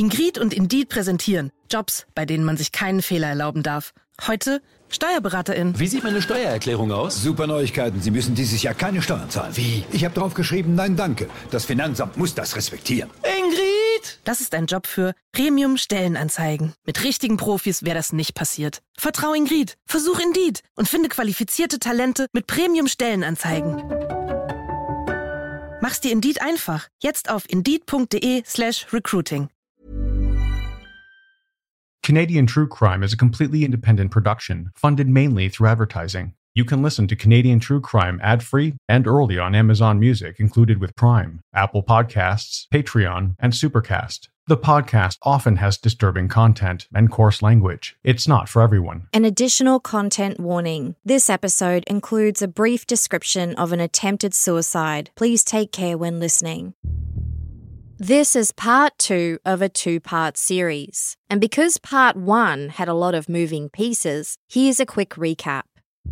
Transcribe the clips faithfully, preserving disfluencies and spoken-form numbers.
Ingrid und Indeed präsentieren Jobs, bei denen man sich keinen Fehler erlauben darf. Heute SteuerberaterIn. Wie sieht meine Steuererklärung aus? Super Neuigkeiten. Sie müssen dieses Jahr keine Steuern zahlen. Wie? Ich habe drauf geschrieben, nein, danke. Das Finanzamt muss das respektieren. Ingrid! Das ist ein Job für Premium-Stellenanzeigen. Mit richtigen Profis wäre das nicht passiert. Vertrau Ingrid, versuch Indeed und finde qualifizierte Talente mit Premium-Stellenanzeigen. Mach's dir Indeed einfach. Jetzt auf indeed.de slash recruiting. Canadian True Crime is a completely independent production, funded mainly through advertising. You can listen to Canadian True Crime ad-free and early on Amazon Music included with Prime, Apple Podcasts, Patreon, and Supercast. The podcast often has disturbing content and coarse language. It's not for everyone. An additional content warning. This episode includes a brief description of an attempted suicide. Please take care when listening. This is part two of a two-part series. And because part one had a lot of moving pieces, here's a quick recap.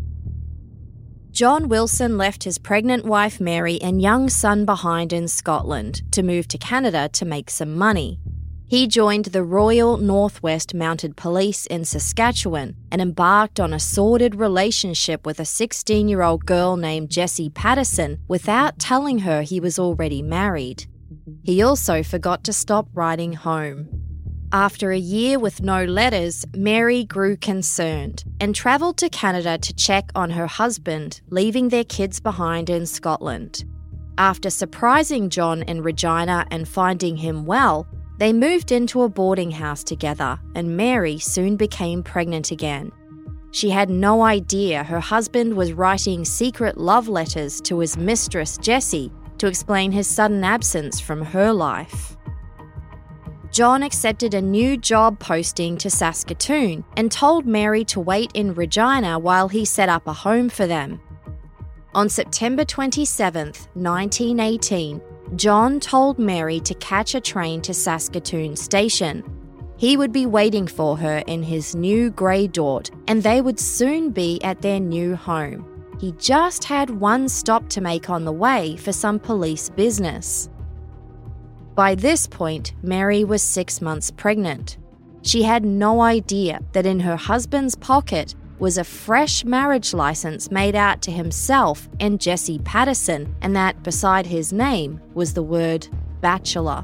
John Wilson left his pregnant wife Mary and young son behind in Scotland to move to Canada to make some money. He joined the Royal Northwest Mounted Police in Saskatchewan and embarked on a sordid relationship with a sixteen-year-old girl named Jessie Patterson without telling her he was already married. He also forgot to stop writing home. After a year with no letters, Mary grew concerned and travelled to Canada to check on her husband, leaving their kids behind in Scotland. After surprising John in Regina and finding him well, they moved into a boarding house together, and Mary soon became pregnant again. She had no idea her husband was writing secret love letters to his mistress, Jessie, to explain his sudden absence from her life. John accepted a new job posting to Saskatoon and told Mary to wait in Regina while he set up a home for them. On September twenty-seventh, nineteen eighteen, John told Mary to catch a train to Saskatoon Station. He would be waiting for her in his new grey Dort, and they would soon be at their new home. He just had one stop to make on the way for some police business. By this point, Mary was six months pregnant. She had no idea that in her husband's pocket was a fresh marriage license made out to himself and Jessie Patterson, and that beside his name was the word bachelor.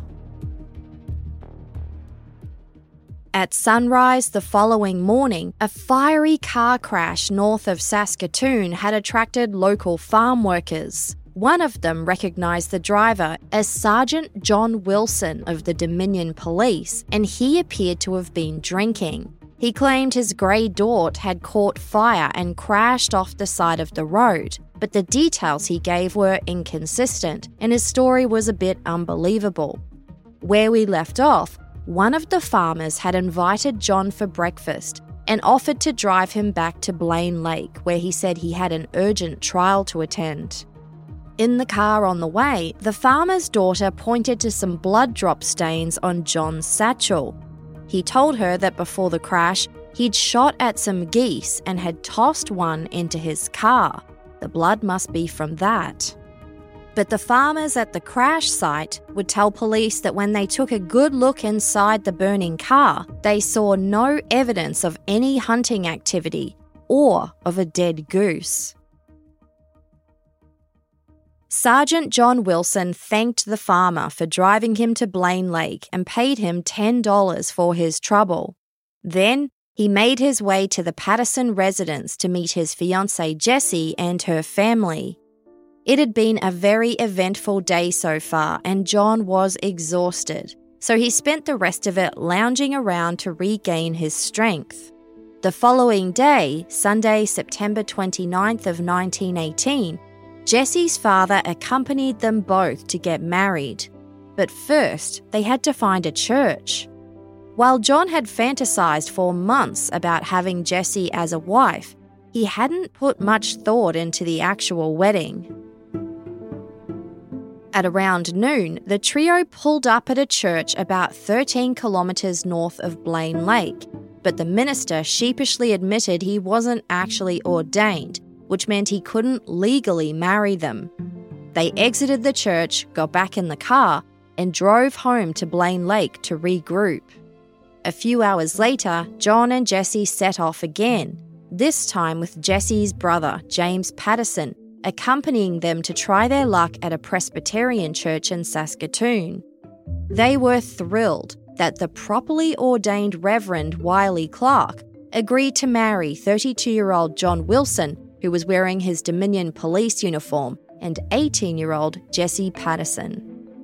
At sunrise the following morning, a fiery car crash north of Saskatoon had attracted local farm workers. One of them recognised the driver as Sergeant John Wilson of the Dominion Police, and he appeared to have been drinking. He claimed his grey Dort had caught fire and crashed off the side of the road, but the details he gave were inconsistent, and his story was a bit unbelievable. Where we left off, one of the farmers had invited John for breakfast and offered to drive him back to Blaine Lake, where he said he had an urgent trial to attend. In the car on the way, the farmer's daughter pointed to some blood drop stains on John's satchel. He told her that before the crash, he'd shot at some geese and had tossed one into his car. The blood must be from that. But the farmers at the crash site would tell police that when they took a good look inside the burning car, they saw no evidence of any hunting activity or of a dead goose. Sergeant John Wilson thanked the farmer for driving him to Blaine Lake and paid him ten dollars for his trouble. Then he made his way to the Patterson residence to meet his fiancée Jessie and her family. It had been a very eventful day so far, and John was exhausted, so he spent the rest of it lounging around to regain his strength. The following day, Sunday, September twenty-ninth of nineteen eighteen, Jessie's father accompanied them both to get married. But first, they had to find a church. While John had fantasized for months about having Jessie as a wife, he hadn't put much thought into the actual wedding. At around noon, the trio pulled up at a church about thirteen kilometres north of Blaine Lake, but the minister sheepishly admitted he wasn't actually ordained, which meant he couldn't legally marry them. They exited the church, got back in the car, and drove home to Blaine Lake to regroup. A few hours later, John and Jessie set off again, this time with Jessie's brother, James Patterson, accompanying them to try their luck at a Presbyterian church in Saskatoon. They were thrilled that the properly ordained Reverend Wiley Clark agreed to marry thirty-two-year-old John Wilson, who was wearing his Dominion police uniform, and eighteen-year-old Jessie Patterson.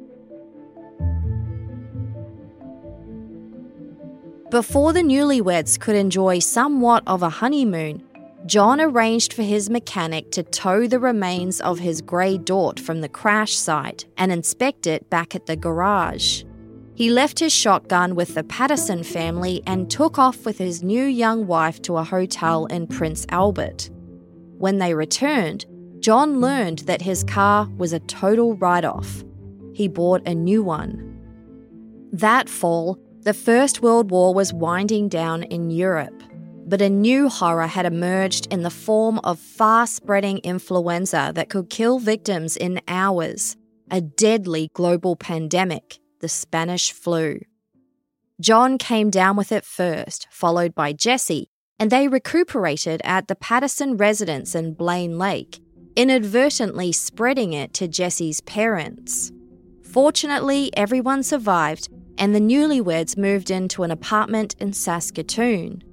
Before the newlyweds could enjoy somewhat of a honeymoon, John arranged for his mechanic to tow the remains of his grey Dort from the crash site and inspect it back at the garage. He left his shotgun with the Patterson family and took off with his new young wife to a hotel in Prince Albert. When they returned, John learned that his car was a total write-off. He bought a new one. That fall, the First World War was winding down in Europe, but a new horror had emerged in the form of fast-spreading influenza that could kill victims in hours, a deadly global pandemic, the Spanish flu. John came down with it first, followed by Jessie, and they recuperated at the Patterson residence in Blaine Lake, inadvertently spreading it to Jessie's parents. Fortunately, everyone survived, and the newlyweds moved into an apartment in Saskatoon.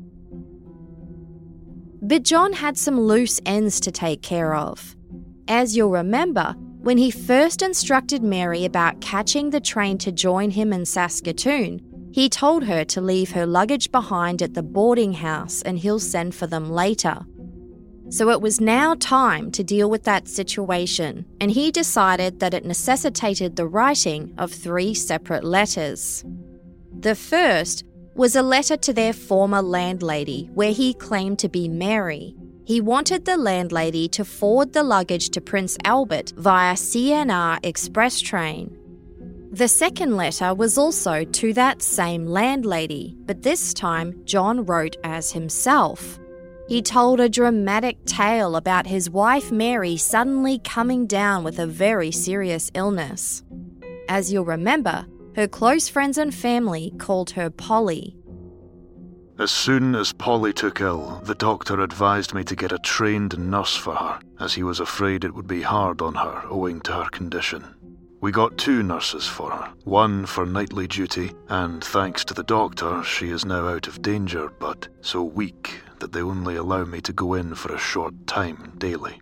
But John had some loose ends to take care of. As you'll remember, when he first instructed Mary about catching the train to join him in Saskatoon, he told her to leave her luggage behind at the boarding house and he'll send for them later. So it was now time to deal with that situation, and he decided that it necessitated the writing of three separate letters. The first was a letter to their former landlady, where he claimed to be Mary. He wanted the landlady to forward the luggage to Prince Albert via C N R Express train. The second letter was also to that same landlady, but this time John wrote as himself. He told a dramatic tale about his wife Mary suddenly coming down with a very serious illness. As you'll remember, her close friends and family called her Polly. As soon as Polly took ill, the doctor advised me to get a trained nurse for her, as he was afraid it would be hard on her owing to her condition. We got two nurses for her, one for nightly duty, and thanks to the doctor, she is now out of danger, but so weak that they only allow me to go in for a short time daily.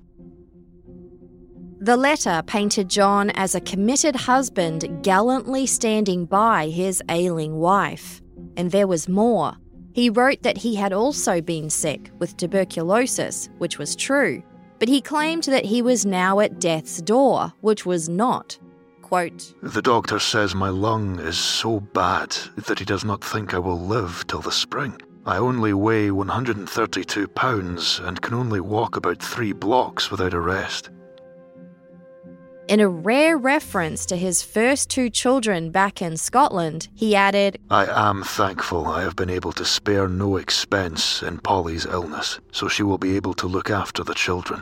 The letter painted John as a committed husband gallantly standing by his ailing wife. And there was more. He wrote that he had also been sick with tuberculosis, which was true, but he claimed that he was now at death's door, which was not. Quote, "The doctor says my lung is so bad that he does not think I will live till the spring. I only weigh one hundred thirty-two pounds and can only walk about three blocks without a rest." In a rare reference to his first two children back in Scotland, he added, "I am thankful I have been able to spare no expense in Polly's illness, so she will be able to look after the children."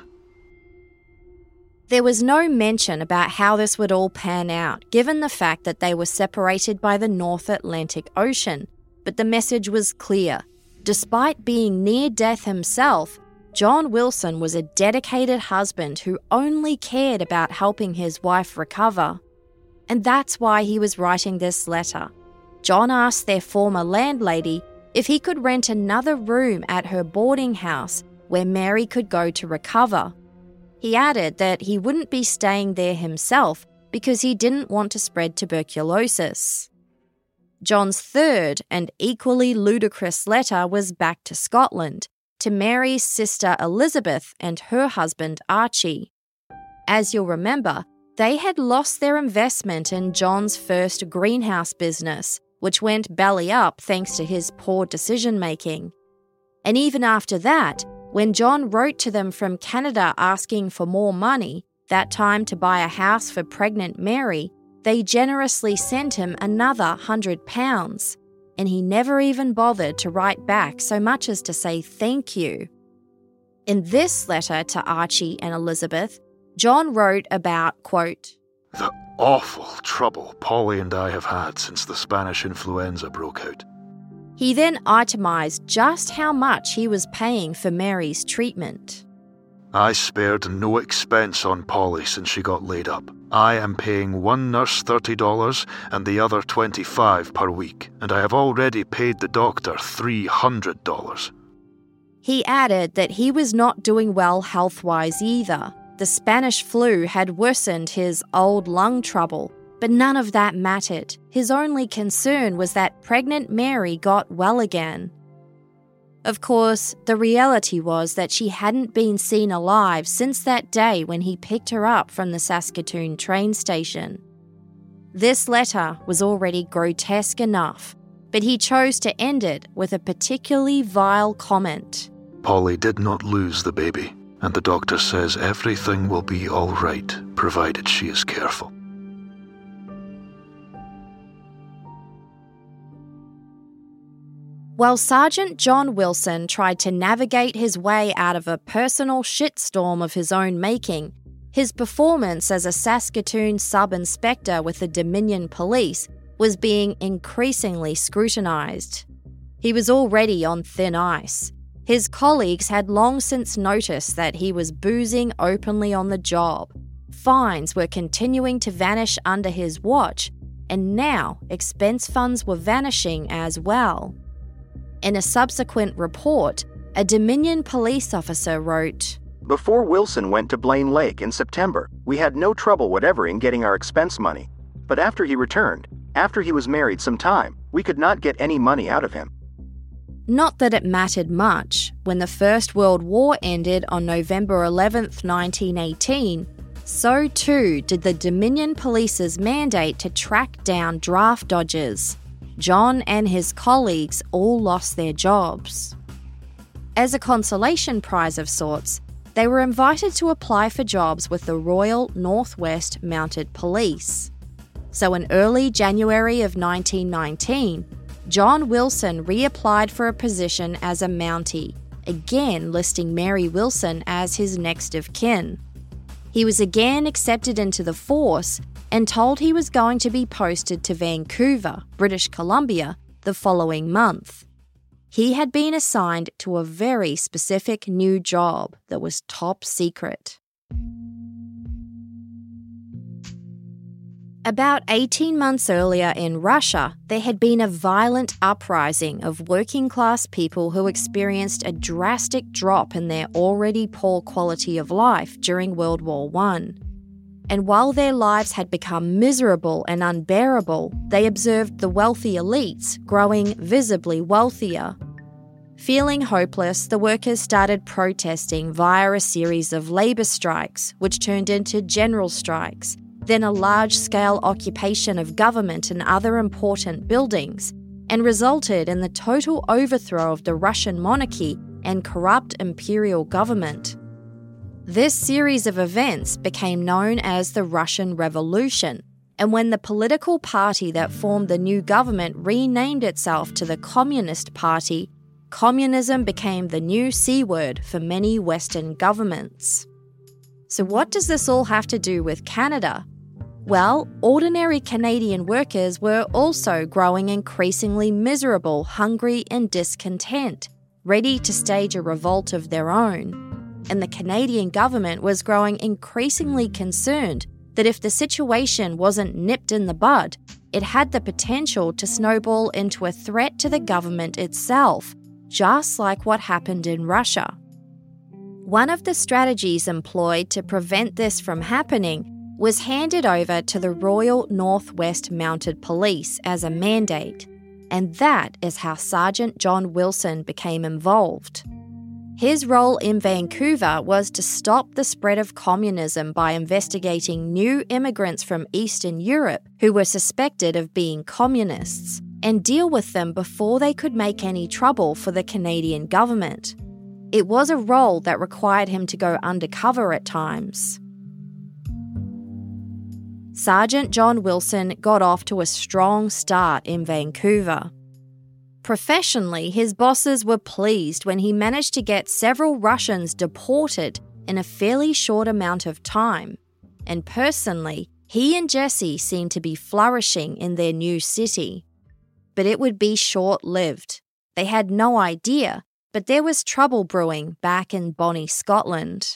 There was no mention about how this would all pan out, given the fact that they were separated by the North Atlantic Ocean, but the message was clear. Despite being near death himself, John Wilson was a dedicated husband who only cared about helping his wife recover. And that's why he was writing this letter. John asked their former landlady if he could rent another room at her boarding house where Mary could go to recover. He added that he wouldn't be staying there himself because he didn't want to spread tuberculosis. John's third and equally ludicrous letter was back to Scotland, to Mary's sister Elizabeth and her husband Archie. As you'll remember, they had lost their investment in John's first greenhouse business, which went belly up thanks to his poor decision-making. And even after that, when John wrote to them from Canada asking for more money, that time to buy a house for pregnant Mary, they generously sent him another hundred pounds, and he never even bothered to write back so much as to say thank you. In this letter to Archie and Elizabeth, John wrote about, quote, The awful trouble Polly and I have had since the Spanish influenza broke out. He then itemised just how much he was paying for Mary's treatment. I spared no expense on Polly since she got laid up. I am paying one nurse thirty dollars and the other twenty-five dollars per week, and I have already paid the doctor three hundred dollars. He added that he was not doing well health-wise either. The Spanish flu had worsened his old lung trouble, but none of that mattered. His only concern was that pregnant Mary got well again. Of course, the reality was that she hadn't been seen alive since that day when he picked her up from the Saskatoon train station. This letter was already grotesque enough, but he chose to end it with a particularly vile comment. Polly did not lose the baby, and the doctor says everything will be all right, provided she is careful. While Sergeant John Wilson tried to navigate his way out of a personal shitstorm of his own making, his performance as a Saskatoon sub-inspector with the Dominion Police was being increasingly scrutinised. He was already on thin ice. His colleagues had long since noticed that he was boozing openly on the job. Fines were continuing to vanish under his watch, and now expense funds were vanishing as well. In a subsequent report, a Dominion police officer wrote, "Before Wilson went to Blaine Lake in September, we had no trouble whatever in getting our expense money. But after he returned, after he was married some time, we could not get any money out of him." Not that it mattered much. When the First World War ended on November eleventh, nineteen eighteen, so too did the Dominion Police's mandate to track down draft dodgers. John and his colleagues all lost their jobs. As a consolation prize of sorts, they were invited to apply for jobs with the Royal Northwest Mounted Police. So in early January of nineteen nineteen, John Wilson reapplied for a position as a Mountie, again listing Mary Wilson as his next of kin. He was again accepted into the force and told he was going to be posted to Vancouver, British Columbia, the following month. He had been assigned to a very specific new job that was top secret. About eighteen months earlier in Russia, there had been a violent uprising of working-class people who experienced a drastic drop in their already poor quality of life during World War One. And while their lives had become miserable and unbearable, they observed the wealthy elites growing visibly wealthier. Feeling hopeless, the workers started protesting via a series of labour strikes, which turned into general strikes, then a large-scale occupation of government and other important buildings, and resulted in the total overthrow of the Russian monarchy and corrupt imperial government. This series of events became known as the Russian Revolution, and when the political party that formed the new government renamed itself to the Communist Party, communism became the new C word for many Western governments. So what does this all have to do with Canada? Well, ordinary Canadian workers were also growing increasingly miserable, hungry and discontent, ready to stage a revolt of their own. And the Canadian government was growing increasingly concerned that if the situation wasn't nipped in the bud, it had the potential to snowball into a threat to the government itself, just like what happened in Russia. One of the strategies employed to prevent this from happening was handed over to the Royal Northwest Mounted Police as a mandate, and that is how Sergeant John Wilson became involved. His role in Vancouver was to stop the spread of communism by investigating new immigrants from Eastern Europe who were suspected of being communists, and deal with them before they could make any trouble for the Canadian government. It was a role that required him to go undercover at times. Sergeant John Wilson got off to a strong start in Vancouver. Professionally, his bosses were pleased when he managed to get several Russians deported in a fairly short amount of time. And personally, He and Jessie seemed to be flourishing in their new city. But it would be short-lived. They had no idea, but there was trouble brewing back in Bonnie, Scotland.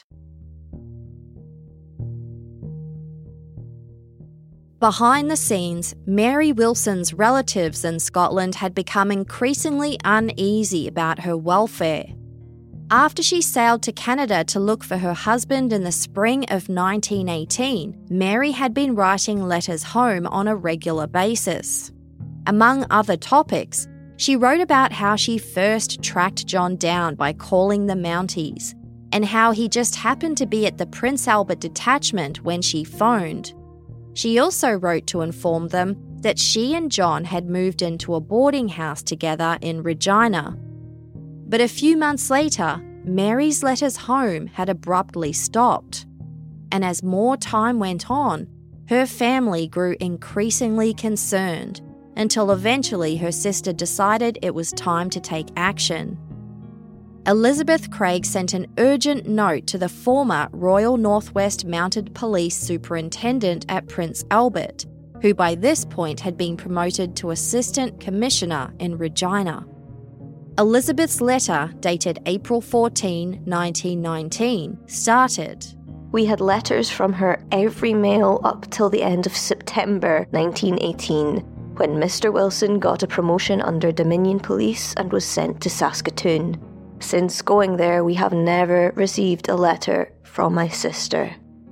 Behind the scenes, Mary Wilson's relatives in Scotland had become increasingly uneasy about her welfare. After she sailed to Canada to look for her husband in the spring of nineteen eighteen, Mary had been writing letters home on a regular basis. Among other topics, she wrote about how she first tracked John down by calling the Mounties, and how he just happened to be at the Prince Albert detachment when she phoned. She also wrote to inform them that she and John had moved into a boarding house together in Regina. But a few months later, Mary's letters home had abruptly stopped. And as more time went on, her family grew increasingly concerned, until eventually her sister decided it was time to take action. Elizabeth Craig sent an urgent note to the former Royal North West Mounted Police Superintendent at Prince Albert, who by this point had been promoted to Assistant Commissioner in Regina. Elizabeth's letter, dated April fourteenth, nineteen nineteen, started, "We had letters from her every mail up till the end of September nineteen eighteen, when Mister Wilson got a promotion under Dominion Police and was sent to Saskatoon. Since going there, we have never received a letter from my sister."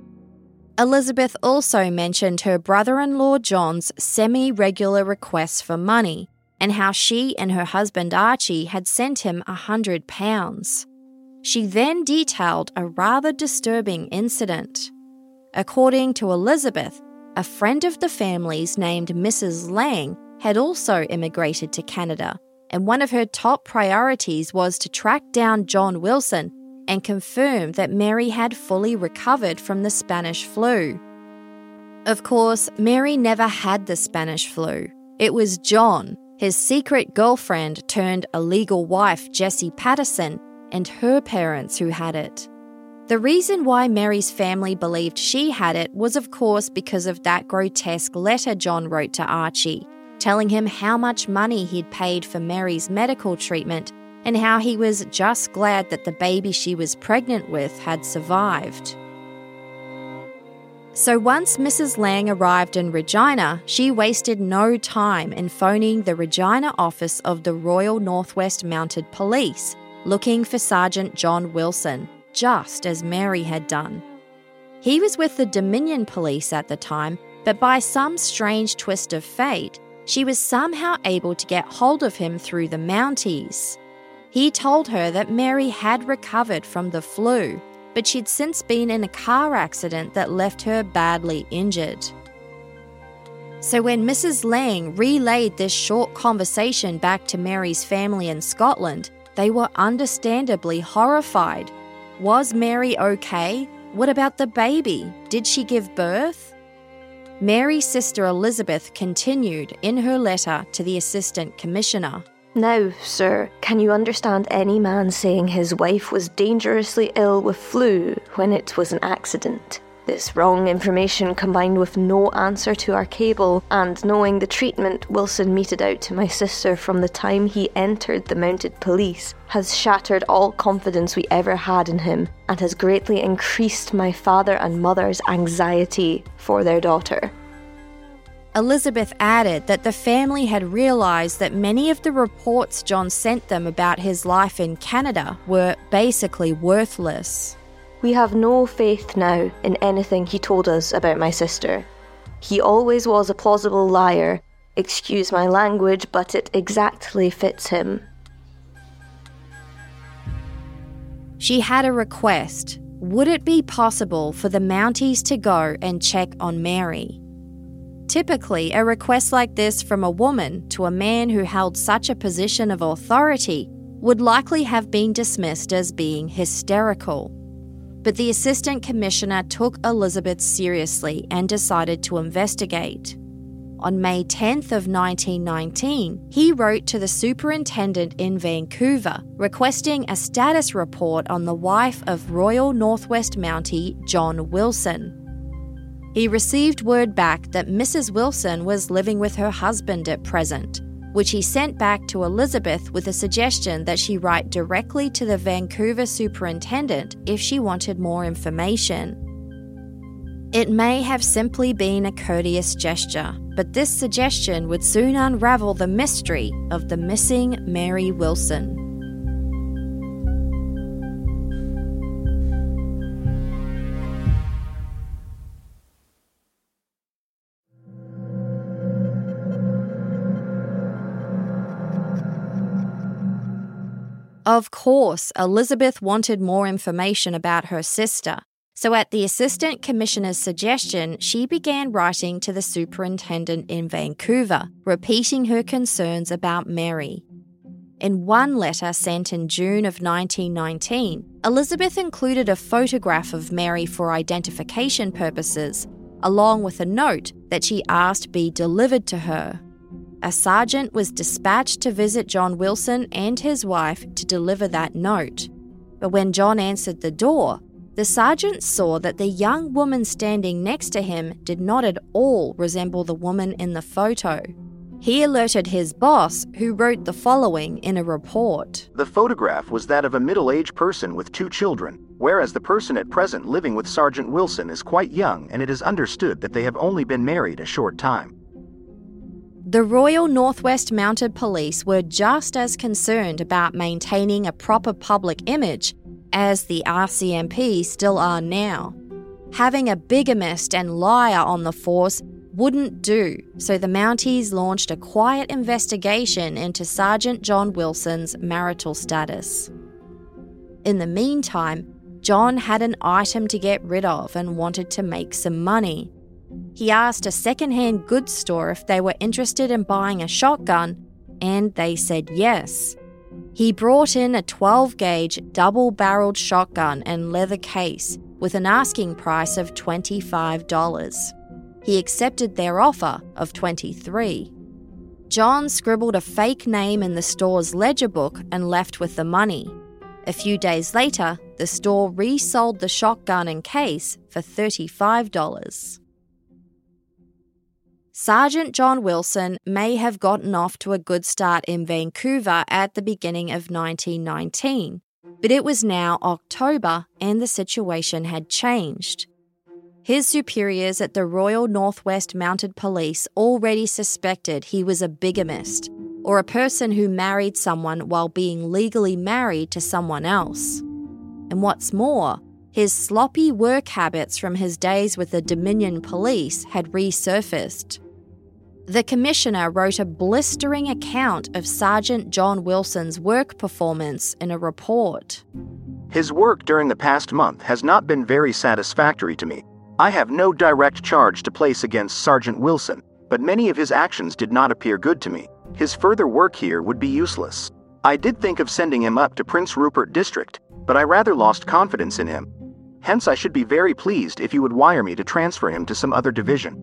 Elizabeth also mentioned her brother-in-law John's semi-regular requests for money, and how she and her husband Archie had sent him a hundred pounds. She then detailed a rather disturbing incident. According to Elizabeth, a friend of the family's named Missus Lang had also immigrated to Canada, and one of her top priorities was to track down John Wilson and confirm that Mary had fully recovered from the Spanish flu. Of course, Mary never had the Spanish flu. It was John, his secret girlfriend turned illegal wife Jessie Patterson, and her parents who had it. The reason why Mary's family believed she had it was of course because of that grotesque letter John wrote to Archie, telling him how much money he'd paid for Mary's medical treatment and how he was just glad that the baby she was pregnant with had survived. So once Missus Lang arrived in Regina, she wasted no time in phoning the Regina office of the Royal North West Mounted Police, looking for Sergeant John Wilson, just as Mary had done. He was with the Dominion Police at the time, but by some strange twist of fate, she was somehow able to get hold of him through the Mounties. He told her that Mary had recovered from the flu, but she'd since been in a car accident that left her badly injured. So when Missus Lang relayed this short conversation back to Mary's family in Scotland, they were understandably horrified. Was Mary okay? What about the baby? Did she give birth? Mary's sister Elizabeth continued in her letter to the Assistant Commissioner. "Now, sir, can you understand any man saying his wife was dangerously ill with flu when it was an accident? This wrong information, combined with no answer to our cable and knowing the treatment Wilson meted out to my sister from the time he entered the mounted police, has shattered all confidence we ever had in him and has greatly increased my father and mother's anxiety for their daughter." Elizabeth added that the family had realised that many of the reports John sent them about his life in Canada were basically worthless. "We have no faith now in anything he told us about my sister. He always was a plausible liar. Excuse my language, but it exactly fits him." She had a request. Would it be possible for the Mounties to go and check on Mary? Typically, a request like this from a woman to a man who held such a position of authority would likely have been dismissed as being hysterical. But the Assistant Commissioner took Elizabeth seriously and decided to investigate. On May tenth of nineteen nineteen, he wrote to the superintendent in Vancouver requesting a status report on the wife of Royal North West Mountie John Wilson. He received word back that Missus Wilson was living with her husband at present, which he sent back to Elizabeth with a suggestion that she write directly to the Vancouver superintendent if she wanted more information. It may have simply been a courteous gesture, but this suggestion would soon unravel the mystery of the missing Mary Wilson. Of course, Elizabeth wanted more information about her sister, so at the Assistant Commissioner's suggestion, she began writing to the superintendent in Vancouver, repeating her concerns about Mary. In one letter sent in June of nineteen nineteen, Elizabeth included a photograph of Mary for identification purposes, along with a note that she asked be delivered to her. A sergeant was dispatched to visit John Wilson and his wife to deliver that note. But when John answered the door, the sergeant saw that the young woman standing next to him did not at all resemble the woman in the photo. He alerted his boss, who wrote the following in a report. The photograph was that of a middle-aged person with two children, whereas the person at present living with Sergeant Wilson is quite young, and it is understood that they have only been married a short time. The Royal Northwest Mounted Police were just as concerned about maintaining a proper public image as the R C M P still are now. Having a bigamist and liar on the force wouldn't do, so the Mounties launched a quiet investigation into Sergeant John Wilson's marital status. In the meantime, John had an item to get rid of and wanted to make some money. He asked a second-hand goods store if they were interested in buying a shotgun, and they said yes. He brought in a twelve-gauge double-barreled shotgun and leather case with an asking price of twenty-five dollars. He accepted their offer of twenty-three dollars. John scribbled a fake name in the store's ledger book and left with the money. A few days later, the store resold the shotgun and case for thirty-five dollars. Sergeant John Wilson may have gotten off to a good start in Vancouver at the beginning of nineteen nineteen, but it was now October and the situation had changed. His superiors at the Royal Northwest Mounted Police already suspected he was a bigamist, or a person who married someone while being legally married to someone else. And what's more, his sloppy work habits from his days with the Dominion Police had resurfaced. The Commissioner wrote a blistering account of Sergeant John Wilson's work performance in a report. His work during the past month has not been very satisfactory to me. I have no direct charge to place against Sergeant Wilson, but many of his actions did not appear good to me. His further work here would be useless. I did think of sending him up to Prince Rupert District, but I rather lost confidence in him. Hence, I should be very pleased if you would wire me to transfer him to some other division.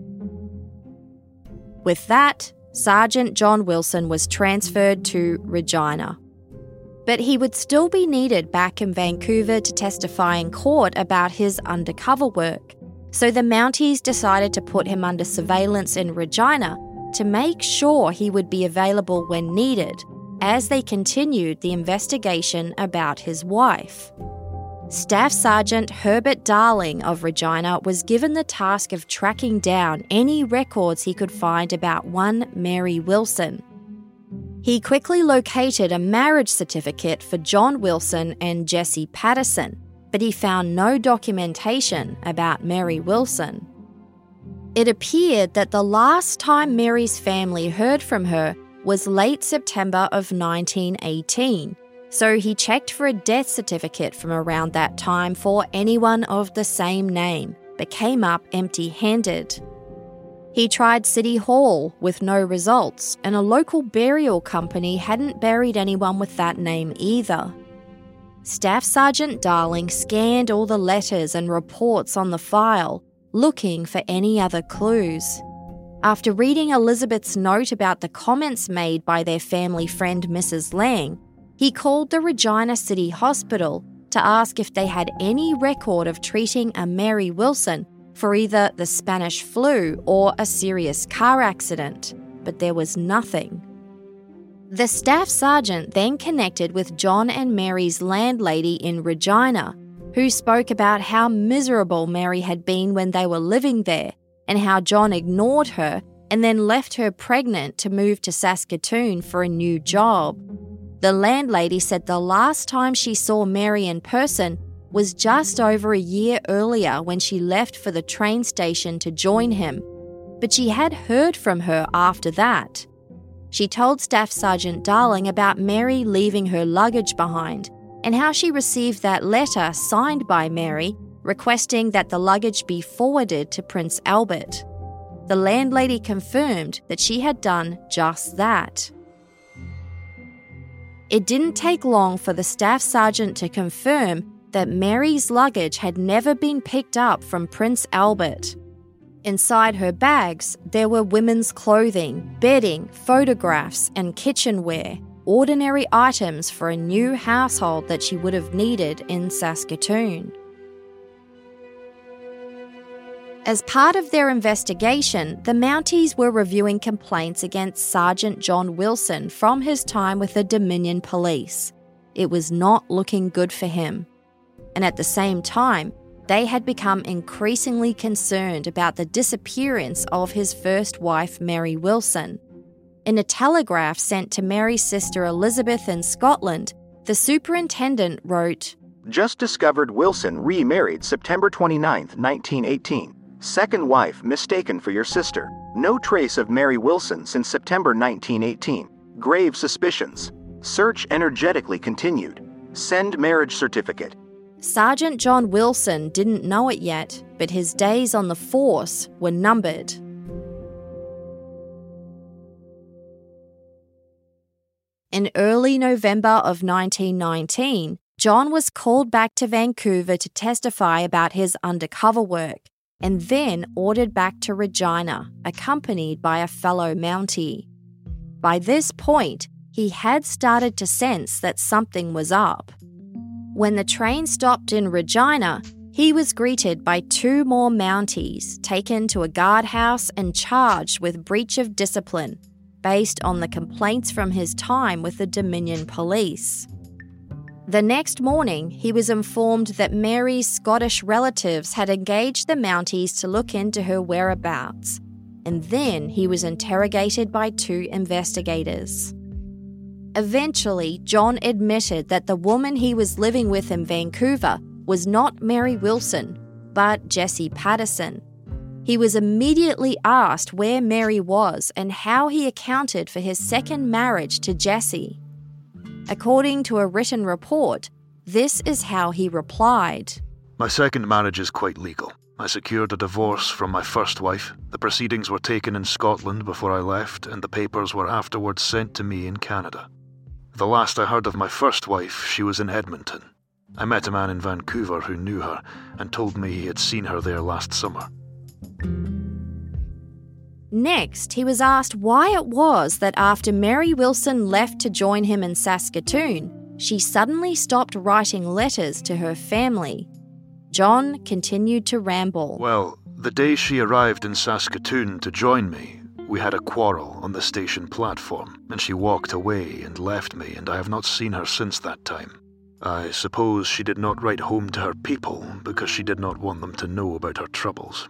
With that, Sergeant John Wilson was transferred to Regina. But he would still be needed back in Vancouver to testify in court about his undercover work, so the Mounties decided to put him under surveillance in Regina to make sure he would be available when needed, as they continued the investigation about his wife. Staff Sergeant Herbert Darling of Regina was given the task of tracking down any records he could find about one Mary Wilson. He quickly located a marriage certificate for John Wilson and Jessie Patterson, but he found no documentation about Mary Wilson. It appeared that the last time Mary's family heard from her was late September of nineteen eighteen, so he checked for a death certificate from around that time for anyone of the same name, but came up empty-handed. He tried City Hall with no results, and a local burial company hadn't buried anyone with that name either. Staff Sergeant Darling scanned all the letters and reports on the file, looking for any other clues. After reading Elizabeth's note about the comments made by their family friend Missus Lang, he called the Regina City Hospital to ask if they had any record of treating a Mary Wilson for either the Spanish flu or a serious car accident, but there was nothing. The staff sergeant then connected with John and Mary's landlady in Regina, who spoke about how miserable Mary had been when they were living there and how John ignored her and then left her pregnant to move to Saskatoon for a new job. The landlady said the last time she saw Mary in person was just over a year earlier when she left for the train station to join him, but she had heard from her after that. She told Staff Sergeant Darling about Mary leaving her luggage behind and how she received that letter signed by Mary requesting that the luggage be forwarded to Prince Albert. The landlady confirmed that she had done just that. It didn't take long for the staff sergeant to confirm that Mary's luggage had never been picked up from Prince Albert. Inside her bags, there were women's clothing, bedding, photographs, and kitchenware, ordinary items for a new household that she would have needed in Saskatoon. As part of their investigation, the Mounties were reviewing complaints against Sergeant John Wilson from his time with the Dominion Police. It was not looking good for him. And at the same time, they had become increasingly concerned about the disappearance of his first wife, Mary Wilson. In a telegraph sent to Mary's sister Elizabeth in Scotland, the superintendent wrote, "Just discovered Wilson remarried September twenty-ninth, nineteen eighteen. Second wife mistaken for your sister. No trace of Mary Wilson since September nineteen eighteen. Grave suspicions. Search energetically continued. Send marriage certificate." Sergeant John Wilson didn't know it yet, but his days on the force were numbered. In early November of nineteen nineteen, John was called back to Vancouver to testify about his undercover work, and then ordered back to Regina, accompanied by a fellow Mountie. By this point, he had started to sense that something was up. When the train stopped in Regina, he was greeted by two more Mounties taken to a guardhouse and charged with breach of discipline, based on the complaints from his time with the Dominion Police. The next morning, he was informed that Mary's Scottish relatives had engaged the Mounties to look into her whereabouts, and then he was interrogated by two investigators. Eventually, John admitted that the woman he was living with in Vancouver was not Mary Wilson, but Jessie Patterson. He was immediately asked where Mary was and how he accounted for his second marriage to Jessie. According to a written report, this is how he replied. "My second marriage is quite legal. I secured a divorce from my first wife. The proceedings were taken in Scotland before I left, and the papers were afterwards sent to me in Canada. The last I heard of my first wife, she was in Edmonton. I met a man in Vancouver who knew her and told me he had seen her there last summer." Next, he was asked why it was that after Mary Wilson left to join him in Saskatoon, she suddenly stopped writing letters to her family. John continued to ramble. "Well, the day she arrived in Saskatoon to join me, we had a quarrel on the station platform, and she walked away and left me, and I have not seen her since that time. I suppose she did not write home to her people because she did not want them to know about her troubles."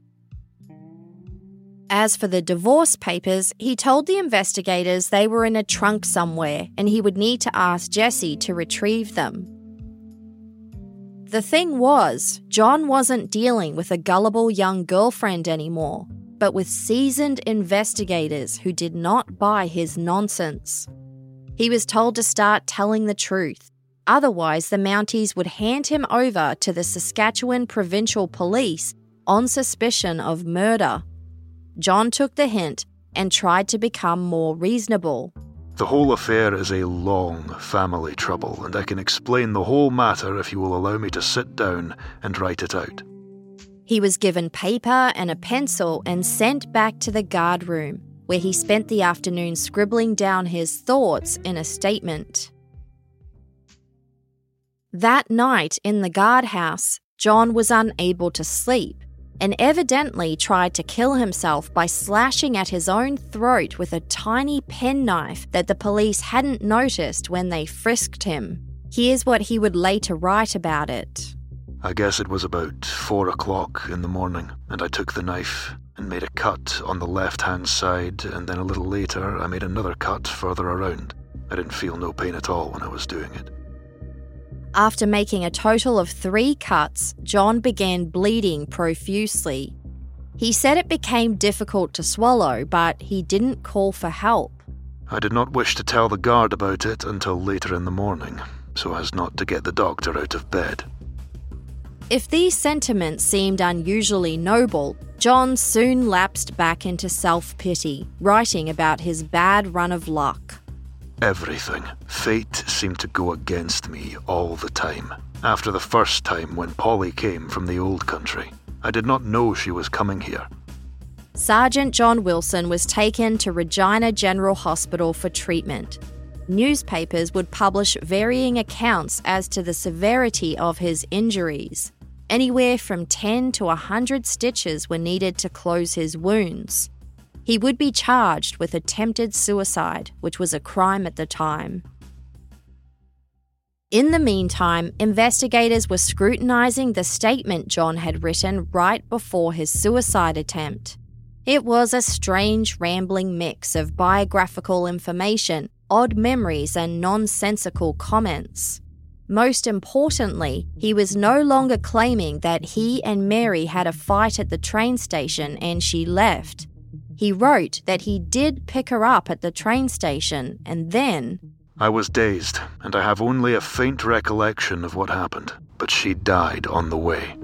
As for the divorce papers, he told the investigators they were in a trunk somewhere and he would need to ask Jessie to retrieve them. The thing was, John wasn't dealing with a gullible young girlfriend anymore, but with seasoned investigators who did not buy his nonsense. He was told to start telling the truth, otherwise the Mounties would hand him over to the Saskatchewan Provincial Police on suspicion of murder. John took the hint and tried to become more reasonable. "The whole affair is a long family trouble, and I can explain the whole matter if you will allow me to sit down and write it out." He was given paper and a pencil and sent back to the guard room, where he spent the afternoon scribbling down his thoughts in a statement. That night in the guardhouse, John was unable to sleep. and evidently tried to kill himself by slashing at his own throat with a tiny penknife that the police hadn't noticed when they frisked him. Here's what he would later write about it. I guess it was about four o'clock in the morning, and I took the knife and made a cut on the left-hand side, and then a little later I made another cut further around. I didn't feel no pain at all when I was doing it. After making a total of three cuts, John began bleeding profusely. He said it became difficult to swallow, but he didn't call for help. I did not wish to tell the guard about it until later in the morning, so as not to get the doctor out of bed. If these sentiments seemed unusually noble, John soon lapsed back into self-pity, writing about his bad run of luck. Everything. Fate seemed to go against me all the time. After the first time when Polly came from the old country, I did not know she was coming here. Sergeant John Wilson was taken to Regina General Hospital for treatment. Newspapers would publish varying accounts as to the severity of his injuries. Anywhere from ten to one hundred stitches were needed to close his wounds. He would be charged with attempted suicide, which was a crime at the time. In the meantime, investigators were scrutinising the statement John had written right before his suicide attempt. It was a strange, rambling mix of biographical information, odd memories, and nonsensical comments. Most importantly, he was no longer claiming that he and Mary had a fight at the train station and she left. He wrote that he did pick her up at the train station and then... I was dazed, and I have only a faint recollection of what happened, but she died on the way.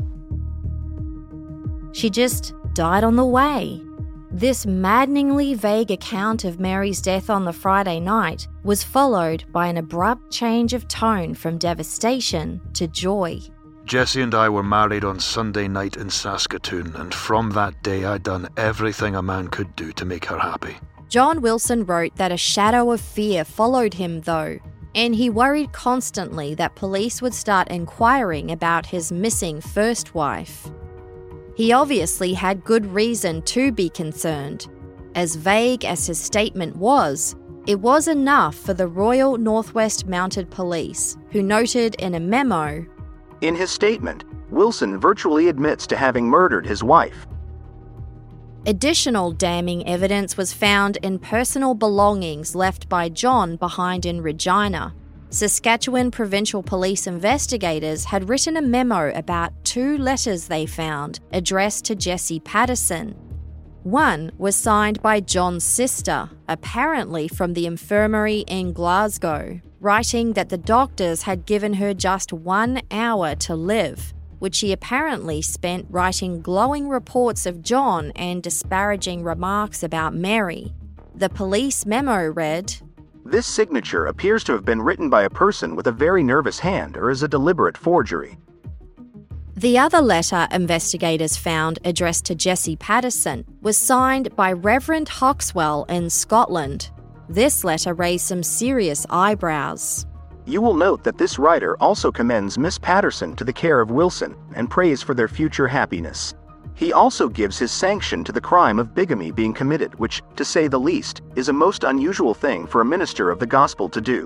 She just died on the way. This maddeningly vague account of Mary's death on the Friday night was followed by an abrupt change of tone from devastation to joy. Jessie and I were married on Sunday night in Saskatoon, and from that day I'd done everything a man could do to make her happy. John Wilson wrote that a shadow of fear followed him though, and he worried constantly that police would start inquiring about his missing first wife. He obviously had good reason to be concerned. As vague as his statement was, it was enough for the Royal Northwest Mounted Police, who noted in a memo, in his statement, Wilson virtually admits to having murdered his wife. Additional damning evidence was found in personal belongings left by John behind in Regina. Saskatchewan Provincial Police investigators had written a memo about two letters they found addressed to Jessie Patterson. One was signed by John's sister, apparently from the infirmary in Glasgow, writing that the doctors had given her just one hour to live, which she apparently spent writing glowing reports of John and disparaging remarks about Mary. The police memo read, this signature appears to have been written by a person with a very nervous hand or is a deliberate forgery. The other letter investigators found addressed to Jessie Patterson was signed by Reverend Hoxwell in Scotland. This letter raised some serious eyebrows. You will note that this writer also commends Miss Patterson to the care of Wilson and prays for their future happiness. He also gives his sanction to the crime of bigamy being committed, which, to say the least, is a most unusual thing for a minister of the gospel to do.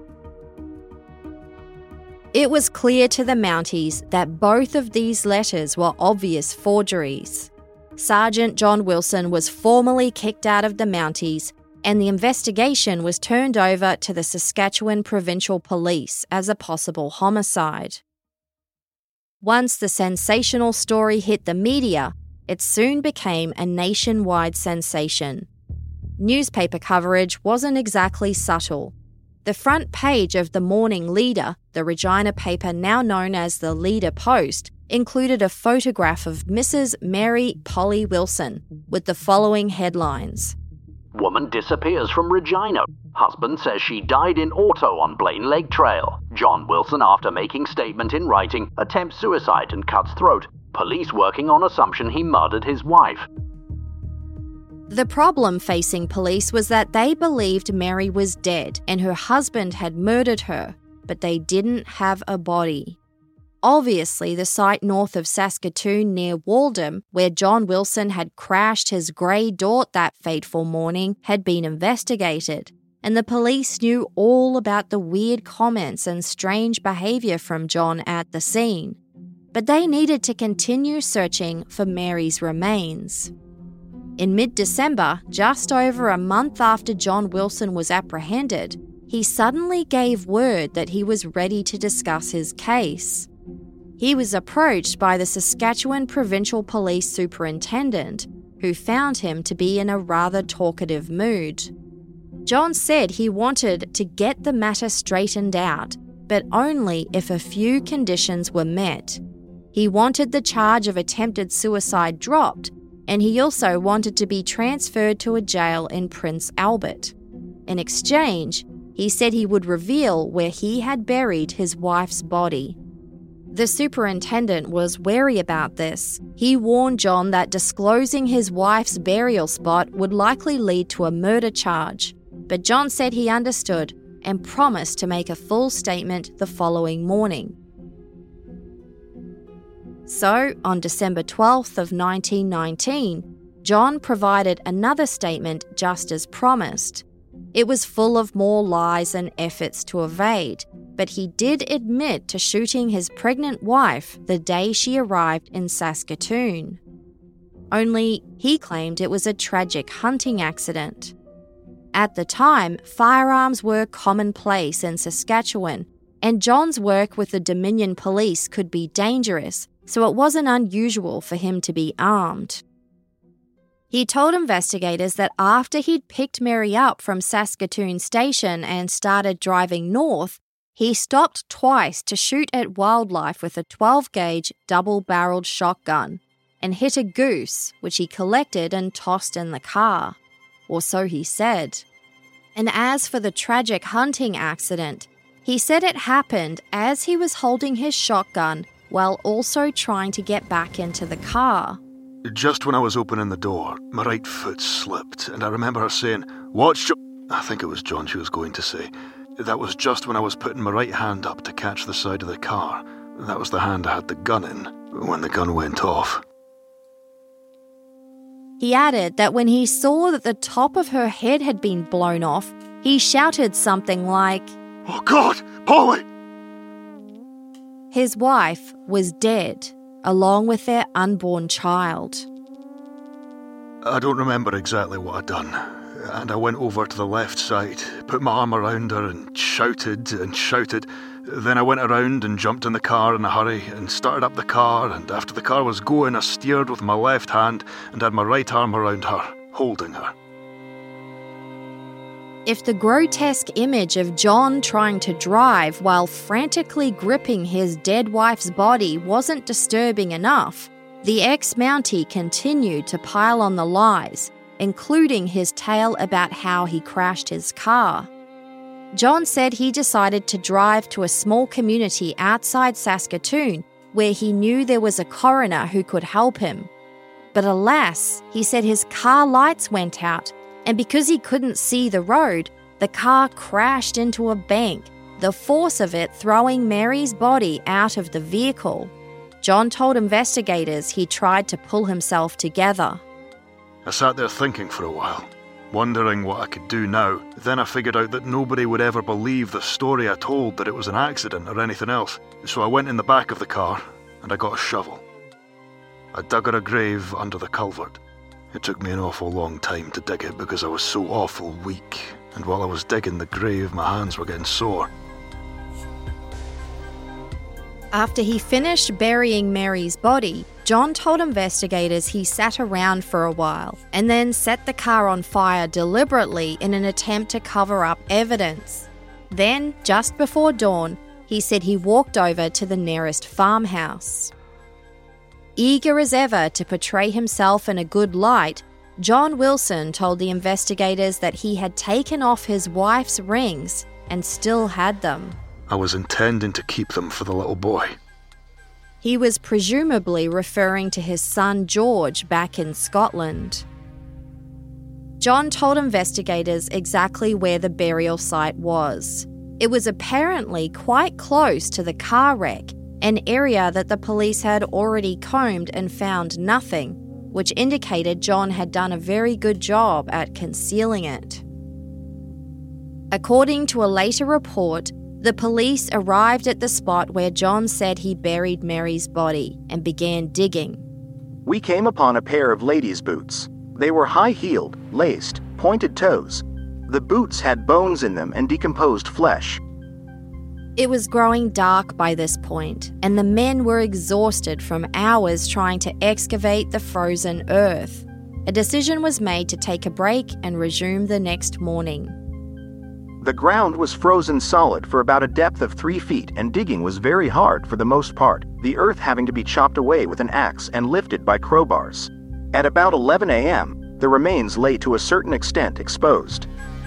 It was clear to the Mounties that both of these letters were obvious forgeries. Sergeant John Wilson was formally kicked out of the Mounties, and the investigation was turned over to the Saskatchewan Provincial Police as a possible homicide. Once the sensational story hit the media, it soon became a nationwide sensation. Newspaper coverage wasn't exactly subtle. The front page of the Morning Leader, the Regina paper now known as the Leader Post, included a photograph of Missus Mary Polly Wilson with the following headlines. Woman disappears from Regina. Husband says she died in auto on Blaine Lake Trail. John Wilson, after making statement in writing, attempts suicide and cuts throat. Police working on assumption he murdered his wife. The problem facing police was that they believed Mary was dead and her husband had murdered her, but they didn't have a body. Obviously, the site north of Saskatoon near Waldom, where John Wilson had crashed his grey Dort that fateful morning, had been investigated, and the police knew all about the weird comments and strange behaviour from John at the scene. But they needed to continue searching for Mary's remains. In mid-December, just over a month after John Wilson was apprehended, he suddenly gave word that he was ready to discuss his case. He was approached by the Saskatchewan Provincial Police Superintendent, who found him to be in a rather talkative mood. John said he wanted to get the matter straightened out, but only if a few conditions were met. He wanted the charge of attempted suicide dropped, and he also wanted to be transferred to a jail in Prince Albert. In exchange, he said he would reveal where he had buried his wife's body. The superintendent was wary about this. He warned John that disclosing his wife's burial spot would likely lead to a murder charge, but John said he understood and promised to make a full statement the following morning. So, on December twelfth of nineteen nineteen, John provided another statement just as promised. It was full of more lies and efforts to evade, but he did admit to shooting his pregnant wife the day she arrived in Saskatoon. Only, he claimed it was a tragic hunting accident. At the time, firearms were commonplace in Saskatchewan, and John's work with the Dominion Police could be dangerous, so it wasn't unusual for him to be armed. He told investigators that after he'd picked Mary up from Saskatoon Station and started driving north, he stopped twice to shoot at wildlife with a twelve gauge double-barreled shotgun and hit a goose, which he collected and tossed in the car. Or so he said. And as for the tragic hunting accident, he said it happened as he was holding his shotgun while also trying to get back into the car. Just when I was opening the door, my right foot slipped, and I remember her saying, "Watch Jo-" I think it was John she was going to say. That was just when I was putting my right hand up to catch the side of the car. That was the hand I had the gun in, when the gun went off. He added that when he saw that the top of her head had been blown off, he shouted something like, "Oh God, Polly!" His wife was dead, along with their unborn child. I don't remember exactly what I'd done, and I went over to the left side, put my arm around her and shouted and shouted. Then I went around and jumped in the car in a hurry and started up the car, and after the car was going, I steered with my left hand and had my right arm around her, holding her. If the grotesque image of John trying to drive while frantically gripping his dead wife's body wasn't disturbing enough, the ex-Mountie continued to pile on the lies, including his tale about how he crashed his car. John said he decided to drive to a small community outside Saskatoon where he knew there was a coroner who could help him. But alas, he said his car lights went out, and because he couldn't see the road, the car crashed into a bank, the force of it throwing Mary's body out of the vehicle. John told investigators he tried to pull himself together. I sat there thinking for a while, wondering what I could do now. Then I figured out that nobody would ever believe the story I told, that it was an accident or anything else. So I went in the back of the car and I got a shovel. I dug her a grave under the culvert. It took me an awful long time to dig it because I was so awful weak, and while I was digging the grave, my hands were getting sore. After he finished burying Mary's body, John told investigators he sat around for a while and then set the car on fire deliberately in an attempt to cover up evidence. Then, just before dawn, he said he walked over to the nearest farmhouse. Eager as ever to portray himself in a good light, John Wilson told the investigators that he had taken off his wife's rings and still had them. I was intending to keep them for the little boy. He was presumably referring to his son George back in Scotland. John told investigators exactly where the burial site was. It was apparently quite close to the car wreck, an area that the police had already combed and found nothing, which indicated John had done a very good job at concealing it. According to a later report, the police arrived at the spot where John said he buried Mary's body and began digging. We came upon a pair of ladies' boots. They were high-heeled, laced, pointed toes. The boots had bones in them and decomposed flesh. It was growing dark by this point, and the men were exhausted from hours trying to excavate the frozen earth. A decision was made to take a break and resume the next morning. The ground was frozen solid for about a depth of three feet, and digging was very hard for the most part, the earth having to be chopped away with an axe and lifted by crowbars. At about eleven a.m., the remains lay to a certain extent exposed.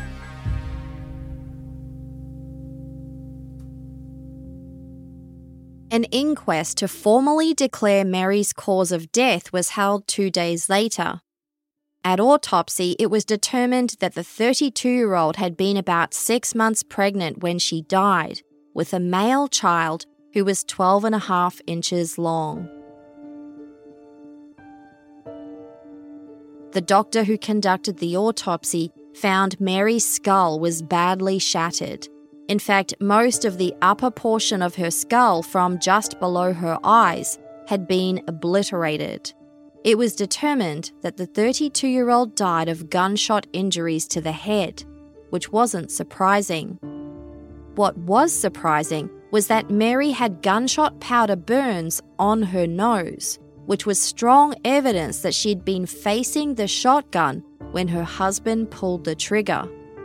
An inquest to formally declare Mary's cause of death was held two days later. At autopsy, it was determined that the thirty-two-year-old had been about six months pregnant when she died, with a male child who was twelve and a half inches long. The doctor who conducted the autopsy found Mary's skull was badly shattered. In fact, most of the upper portion of her skull from just below her eyes had been obliterated. It was determined that the thirty-two-year-old died of gunshot injuries to the head, which wasn't surprising. What was surprising was that Mary had gunshot powder burns on her nose, which was strong evidence that she'd been facing the shotgun when her husband pulled the trigger.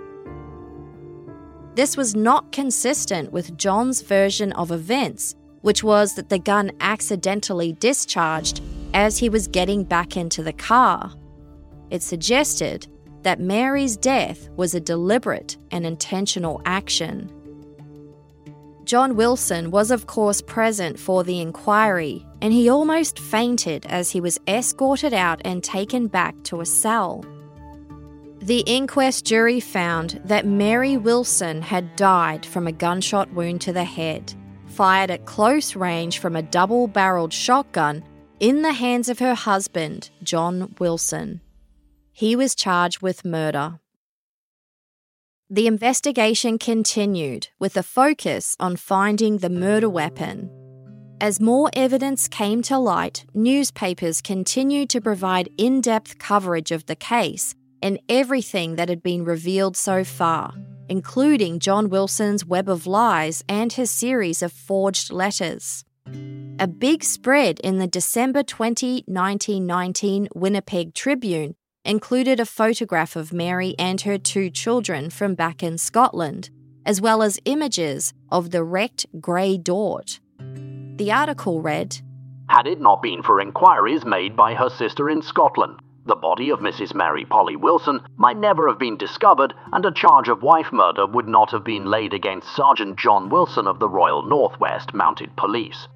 This was not consistent with John's version of events, which was that the gun accidentally discharged as he was getting back into the car. It suggested that Mary's death was a deliberate and intentional action. John Wilson was of course present for the inquiry, and he almost fainted as he was escorted out and taken back to a cell. The inquest jury found that Mary Wilson had died from a gunshot wound to the head, fired at close range from a double-barreled shotgun in the hands of her husband, John Wilson. He was charged with murder. The investigation continued with a focus on finding the murder weapon. As more evidence came to light, newspapers continued to provide in-depth coverage of the case and everything that had been revealed so far, including John Wilson's web of lies and his series of forged letters. A big spread in the December twentieth, nineteen nineteen Winnipeg Tribune included a photograph of Mary and her two children from back in Scotland, as well as images of the wrecked Grey Dort. The article read, "Had it not been for inquiries made by her sister in Scotland, the body of Missus Mary Polly Wilson might never have been discovered, and a charge of wife murder would not have been laid against Sergeant John Wilson of the Royal Northwest Mounted Police."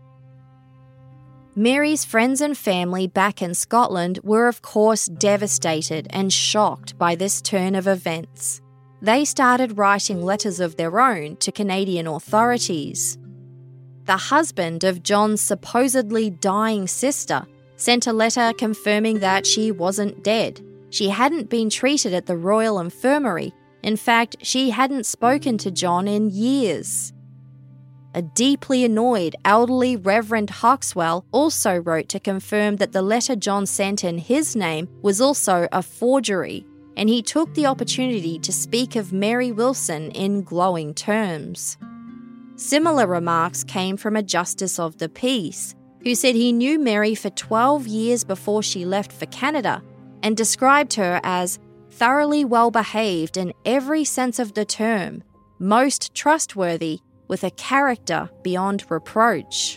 Mary's friends and family back in Scotland were of course devastated and shocked by this turn of events. They started writing letters of their own to Canadian authorities. The husband of John's supposedly dying sister sent a letter confirming that she wasn't dead. She hadn't been treated at the Royal Infirmary. In fact, she hadn't spoken to John in years. A deeply annoyed elderly Reverend Huxwell also wrote to confirm that the letter John sent in his name was also a forgery, and he took the opportunity to speak of Mary Wilson in glowing terms. Similar remarks came from a Justice of the Peace, who said he knew Mary for twelve years before she left for Canada and described her as thoroughly well-behaved in every sense of the term, most trustworthy, with a character beyond reproach.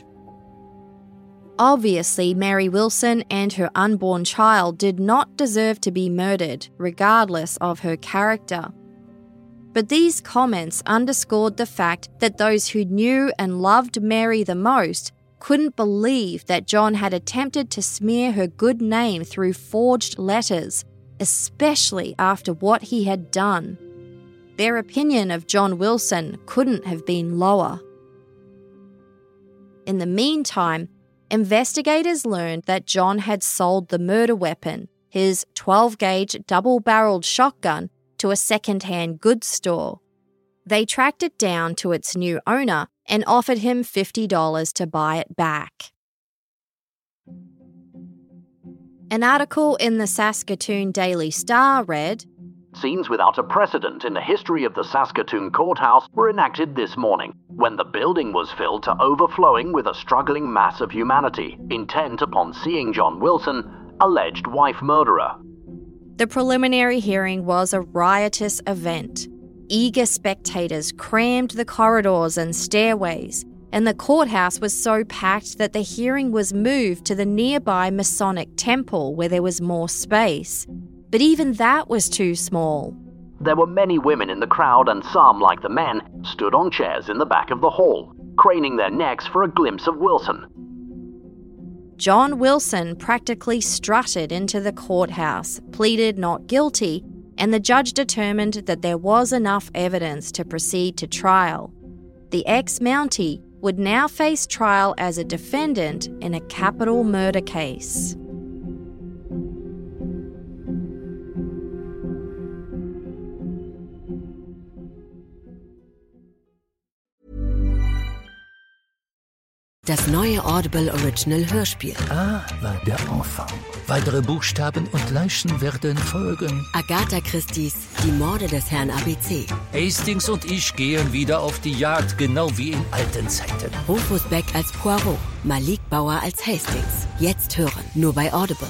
Obviously, Mary Wilson and her unborn child did not deserve to be murdered, regardless of her character. But these comments underscored the fact that those who knew and loved Mary the most couldn't believe that John had attempted to smear her good name through forged letters, especially after what he had done. Their opinion of John Wilson couldn't have been lower. In the meantime, investigators learned that John had sold the murder weapon, his twelve-gauge double-barreled shotgun, to a second-hand goods store. They tracked it down to its new owner and offered him fifty dollars to buy it back. An article in the Saskatoon Daily Star read, "Scenes without a precedent in the history of the Saskatoon courthouse were enacted this morning, when the building was filled to overflowing with a struggling mass of humanity, intent upon seeing John Wilson, alleged wife murderer." The preliminary hearing was a riotous event. Eager spectators crammed the corridors and stairways, and the courthouse was so packed that the hearing was moved to the nearby Masonic Temple where there was more space. But even that was too small. There were many women in the crowd, and some, like the men, stood on chairs in the back of the hall, craning their necks for a glimpse of Wilson. John Wilson practically strutted into the courthouse, pleaded not guilty, and the judge determined that there was enough evidence to proceed to trial. The ex-Mountie would now face trial as a defendant in a capital murder case. Das neue Audible Original Hörspiel. Ah, war der Anfang. Weitere Buchstaben und Leichen werden folgen. Agatha Christie's Die Morde des Herrn A B C. Hastings und ich gehen wieder auf die Jagd, genau wie in alten Zeiten. Rufus Beck als Poirot, Malik Bauer als Hastings. Jetzt hören, nur bei Audible.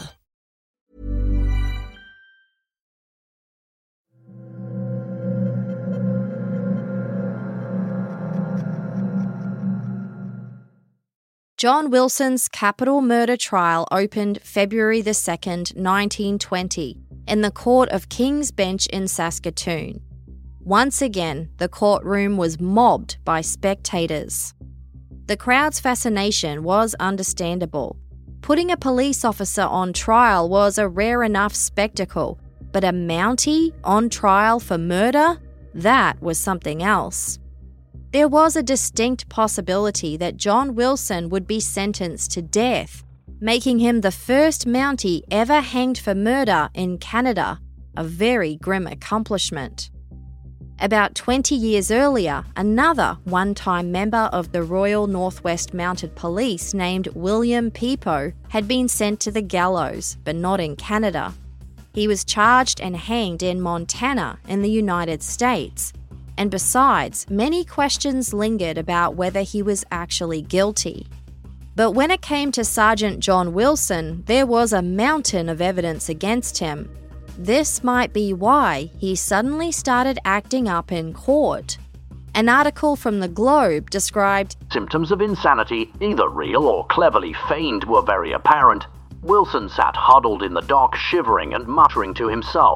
John Wilson's capital murder trial opened February the second, nineteen twenty, in the Court of King's Bench in Saskatoon. Once again, the courtroom was mobbed by spectators. The crowd's fascination was understandable. Putting a police officer on trial was a rare enough spectacle, but a Mountie on trial for murder? That was something else. There was a distinct possibility that John Wilson would be sentenced to death, making him the first Mountie ever hanged for murder in Canada, a very grim accomplishment. About twenty years earlier, another one-time member of the Royal Northwest Mounted Police named William Peepo had been sent to the gallows, but not in Canada. He was charged and hanged in Montana in the United States. And besides, many questions lingered about whether he was actually guilty. But when it came to Sergeant John Wilson, there was a mountain of evidence against him. This might be why he suddenly started acting up in court. An article from the Globe described, "Symptoms of insanity, either real or cleverly feigned, were very apparent. Wilson sat huddled in the dock, shivering and muttering to himself."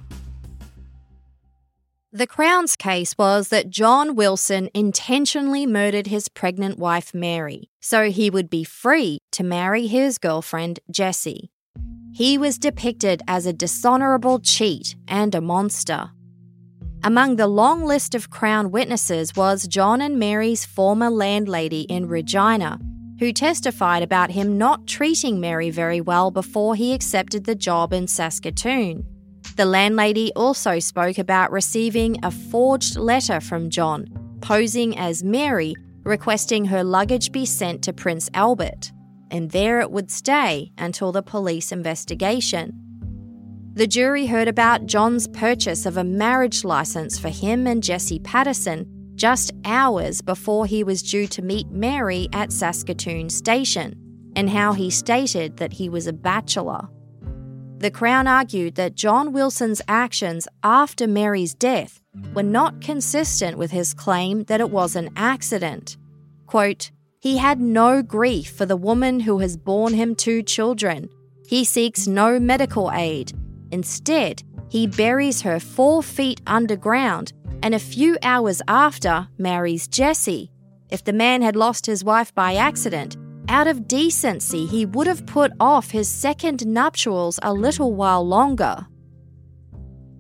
The Crown's case was that John Wilson intentionally murdered his pregnant wife Mary, so he would be free to marry his girlfriend Jessie. He was depicted as a dishonourable cheat and a monster. Among the long list of Crown witnesses was John and Mary's former landlady in Regina, who testified about him not treating Mary very well before he accepted the job in Saskatoon. The landlady also spoke about receiving a forged letter from John, posing as Mary, requesting her luggage be sent to Prince Albert, and there it would stay until the police investigation. The jury heard about John's purchase of a marriage license for him and Jessie Patterson just hours before he was due to meet Mary at Saskatoon Station, and how he stated that he was a bachelor. The Crown argued that John Wilson's actions after Mary's death were not consistent with his claim that it was an accident. Quote, "He had no grief for the woman who has borne him two children. He seeks no medical aid. Instead, he buries her four feet underground and a few hours after marries Jessie. If the man had lost his wife by accident, out of decency, he would have put off his second nuptials a little while longer."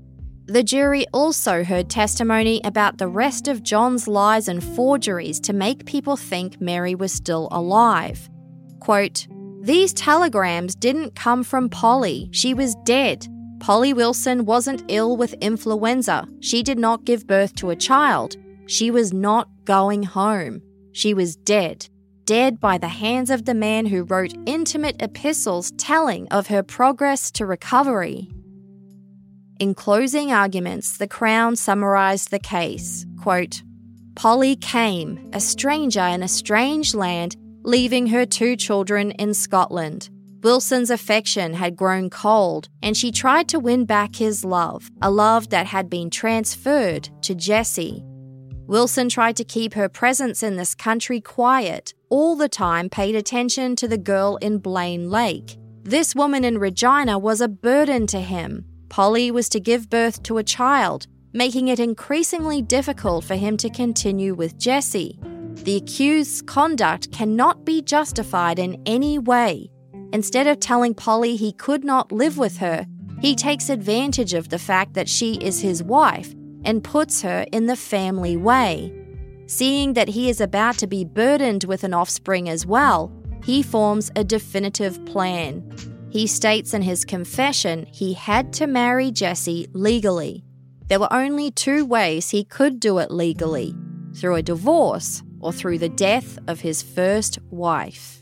The jury also heard testimony about the rest of John's lies and forgeries to make people think Mary was still alive. Quote, "These telegrams didn't come from Polly. She was dead. Polly Wilson wasn't ill with influenza. She did not give birth to a child. She was not going home. She was dead. Dead by the hands of the man who wrote intimate epistles telling of her progress to recovery." In closing arguments, the Crown summarised the case, quote, "Polly came, a stranger in a strange land, leaving her two children in Scotland. Wilson's affection had grown cold, and she tried to win back his love, a love that had been transferred to Jessie. Wilson tried to keep her presence in this country quiet, all the time paid attention to the girl in Blaine Lake. This woman in Regina was a burden to him. Polly was to give birth to a child, making it increasingly difficult for him to continue with Jessie. The accused's conduct cannot be justified in any way. Instead of telling Polly he could not live with her, he takes advantage of the fact that she is his wife and puts her in the family way. Seeing that he is about to be burdened with an offspring as well, he forms a definitive plan. He states in his confession he had to marry Jessie legally. There were only two ways he could do it legally, through a divorce or through the death of his first wife.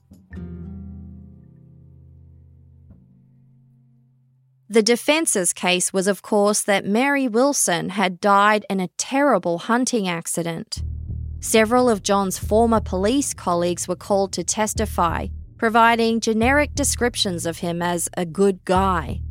The defence's case was, of course, that Mary Wilson had died in a terrible hunting accident. Several of John's former police colleagues were called to testify, providing generic descriptions of him as a good guy.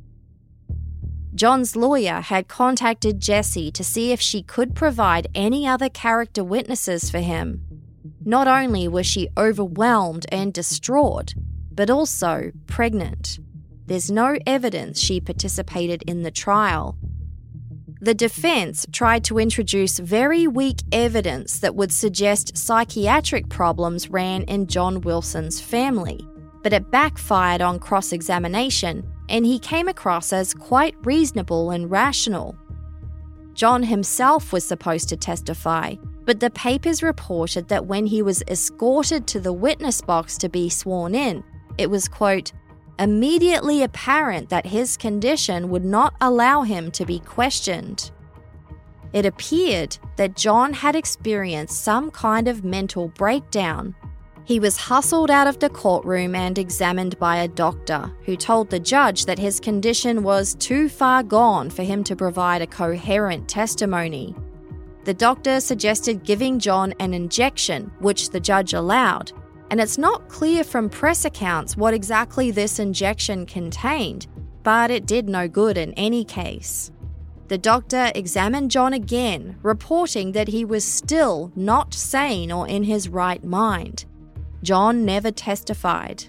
John's lawyer had contacted Jessie to see if she could provide any other character witnesses for him. Not only was she overwhelmed and distraught, but also pregnant. There's no evidence she participated in the trial. The defense tried to introduce very weak evidence that would suggest psychiatric problems ran in John Wilson's family, but it backfired on cross-examination, and he came across as quite reasonable and rational. John himself was supposed to testify, but the papers reported that when he was escorted to the witness box to be sworn in, it was, quote, immediately apparent that his condition would not allow him to be questioned. It appeared that John had experienced some kind of mental breakdown. He was hustled out of the courtroom and examined by a doctor who told the judge that his condition was too far gone for him to provide a coherent testimony. The doctor suggested giving John an injection, which the judge allowed, and it's not clear from press accounts what exactly this injection contained, but it did no good in any case. The doctor examined John again, reporting that he was still not sane or in his right mind. John never testified.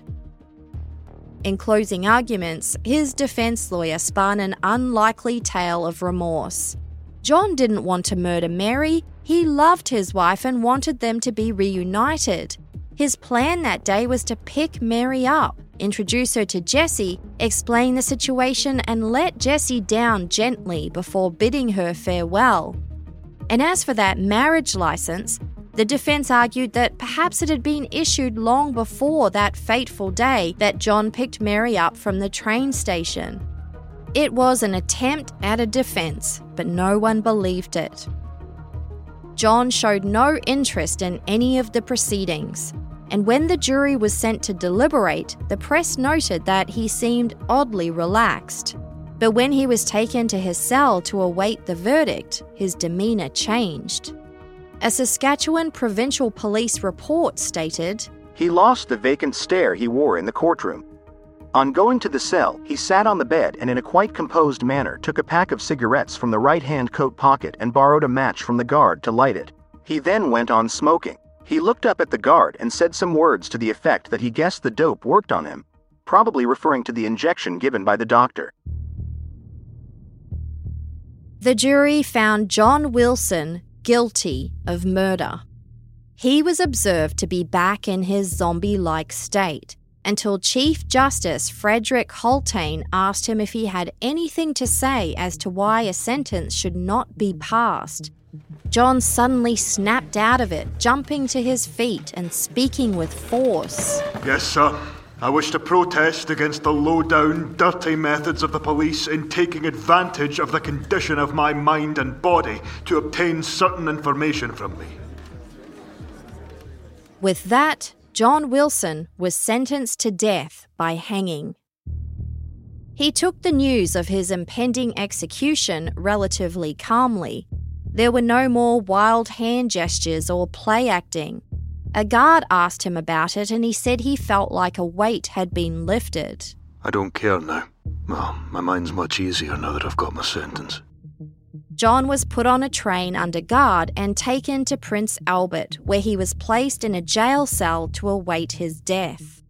In closing arguments, his defense lawyer spun an unlikely tale of remorse. John didn't want to murder Mary. He loved his wife and wanted them to be reunited. His plan that day was to pick Mary up, introduce her to Jessie, explain the situation, and let Jessie down gently before bidding her farewell. And as for that marriage license, the defense argued that perhaps it had been issued long before that fateful day that John picked Mary up from the train station. It was an attempt at a defense, but no one believed it. John showed no interest in any of the proceedings, and when the jury was sent to deliberate, the press noted that he seemed oddly relaxed. But when he was taken to his cell to await the verdict, his demeanour changed. A Saskatchewan Provincial Police report stated, "He lost the vacant stare he wore in the courtroom. On going to the cell, he sat on the bed and in a quite composed manner took a pack of cigarettes from the right-hand coat pocket and borrowed a match from the guard to light it. He then went on smoking. He looked up at the guard and said some words to the effect that he guessed the dope worked on him, probably referring to the injection given by the doctor." The jury found John Wilson guilty of murder. He was observed to be back in his zombie-like state, until Chief Justice Frederick Holtain asked him if he had anything to say as to why a sentence should not be passed. John suddenly snapped out of it, jumping to his feet and speaking with force. Yes, sir. I wish to protest against the low-down, dirty methods of the police in taking advantage of the condition of my mind and body to obtain certain information from me. With that, John Wilson was sentenced to death by hanging. He took the news of his impending execution relatively calmly. There were no more wild hand gestures or play acting. A guard asked him about it and he said he felt like a weight had been lifted. I don't care now. Well, my mind's much easier now that I've got my sentence. John was put on a train under guard and taken to Prince Albert, where he was placed in a jail cell to await his death.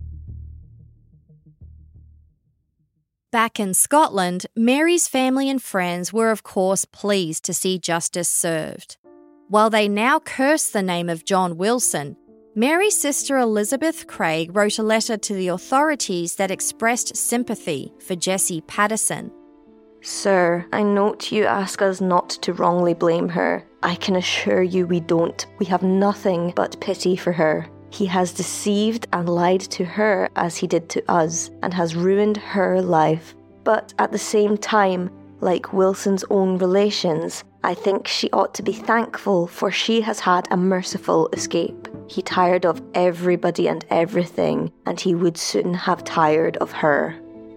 Back in Scotland, Mary's family and friends were of course pleased to see justice served. While they now curse the name of John Wilson, Mary's sister Elizabeth Craig wrote a letter to the authorities that expressed sympathy for Jessie Patterson. Sir, I note you ask us not to wrongly blame her. I can assure you we don't. We have nothing but pity for her. He has deceived and lied to her as he did to us, and has ruined her life. But at the same time, like Wilson's own relations, I think she ought to be thankful, for she has had a merciful escape. He tired of everybody and everything, and he would soon have tired of her.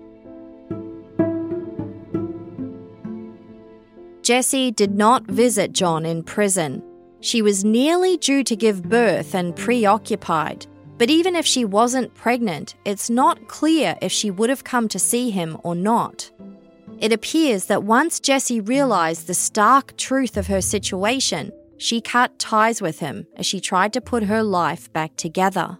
Jessie did not visit John in prison. She was nearly due to give birth and preoccupied, but even if she wasn't pregnant, it's not clear if she would have come to see him or not. It appears that once Jessie realised the stark truth of her situation, she cut ties with him as she tried to put her life back together.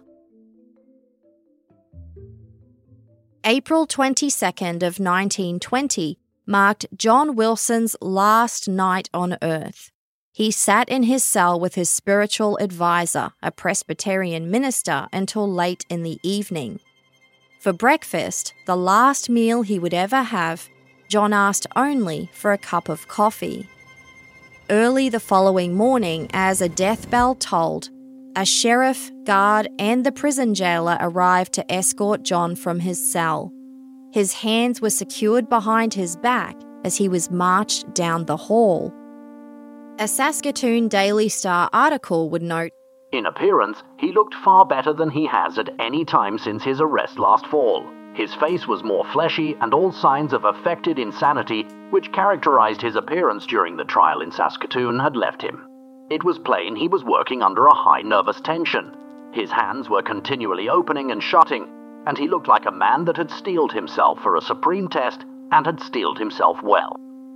April twenty-second of nineteen twenty marked John Wilson's last night on earth. He sat in his cell with his spiritual advisor, a Presbyterian minister, until late in the evening. For breakfast, the last meal he would ever have, John asked only for a cup of coffee. Early the following morning, as a death bell tolled, a sheriff, guard, and the prison jailer arrived to escort John from his cell. His hands were secured behind his back as he was marched down the hall. A Saskatoon Daily Star article would note, "In appearance, he looked far better than he has at any time since his arrest last fall. His face was more fleshy, and all signs of affected insanity, which characterized his appearance during the trial in Saskatoon, had left him. It was plain he was working under a high nervous tension. His hands were continually opening and shutting, and he looked like a man that had steeled himself for a supreme test and had steeled himself well."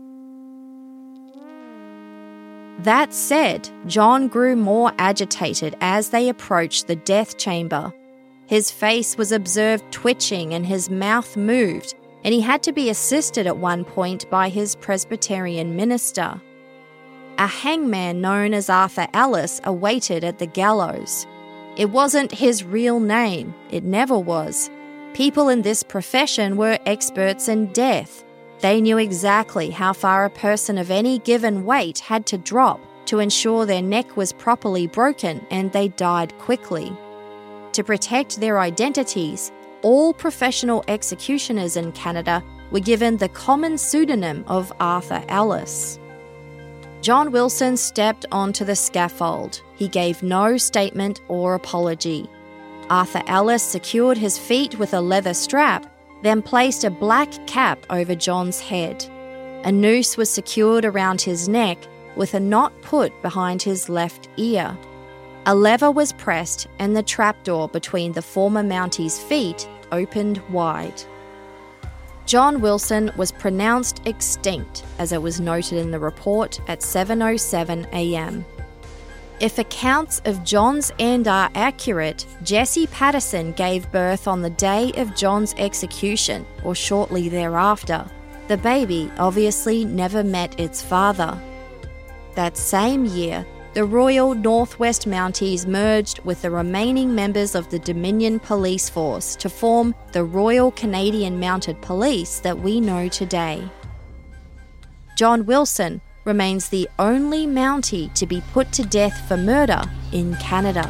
That said, John grew more agitated as they approached the death chamber. His face was observed twitching and his mouth moved, and he had to be assisted at one point by his Presbyterian minister. A hangman known as Arthur Ellis awaited at the gallows. It wasn't his real name, it never was. People in this profession were experts in death. They knew exactly how far a person of any given weight had to drop to ensure their neck was properly broken and they died quickly. To protect their identities, all professional executioners in Canada were given the common pseudonym of Arthur Ellis. John Wilson stepped onto the scaffold. He gave no statement or apology. Arthur Ellis secured his feet with a leather strap, then placed a black cap over John's head. A noose was secured around his neck with a knot put behind his left ear. A lever was pressed and the trapdoor between the former Mountie's feet opened wide. John Wilson was pronounced extinct, as it was noted in the report, at seven oh seven a.m. If accounts of John's end are accurate, Jessie Patterson gave birth on the day of John's execution, or shortly thereafter. The baby obviously never met its father. That same year, the Royal Northwest Mounties merged with the remaining members of the Dominion Police Force to form the Royal Canadian Mounted Police that we know today. John Wilson remains the only Mountie to be put to death for murder in Canada.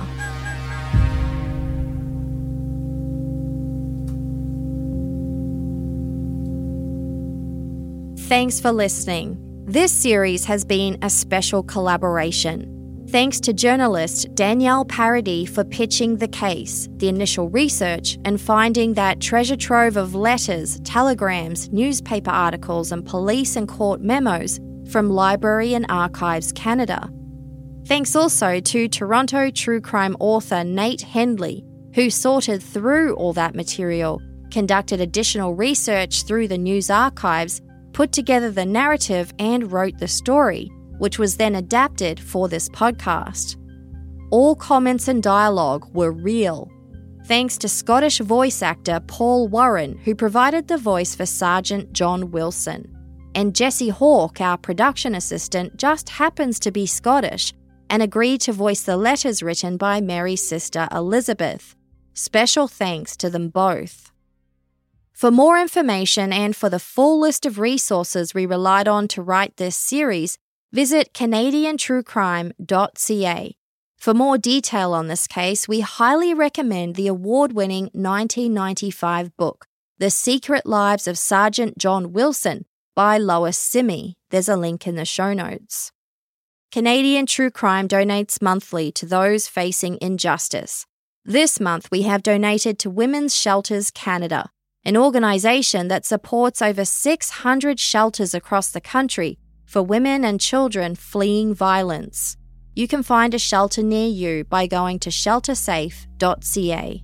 Thanks for listening. This series has been a special collaboration. Thanks to journalist Danielle Paradis for pitching the case, the initial research, and finding that treasure trove of letters, telegrams, newspaper articles, and police and court memos from Library and Archives Canada. Thanks also to Toronto true crime author Nate Hendley, who sorted through all that material, conducted additional research through the news archives, put together the narrative and wrote the story, which was then adapted for this podcast. All comments and dialogue were real. Thanks to Scottish voice actor Paul Warren, who provided the voice for Sergeant John Wilson. And Jessie Hawke, our production assistant, just happens to be Scottish and agreed to voice the letters written by Mary's sister Elizabeth. Special thanks to them both. For more information and for the full list of resources we relied on to write this series, visit canadian true crime dot c a. For more detail on this case, we highly recommend the award-winning nineteen ninety-five book, The Secret Lives of Sergeant John Wilson by Lois Simi. There's a link in the show notes. Canadian True Crime donates monthly to those facing injustice. This month we have donated to Women's Shelters Canada, an organisation that supports over six hundred shelters across the country for women and children fleeing violence. You can find a shelter near you by going to shelter safe dot c a.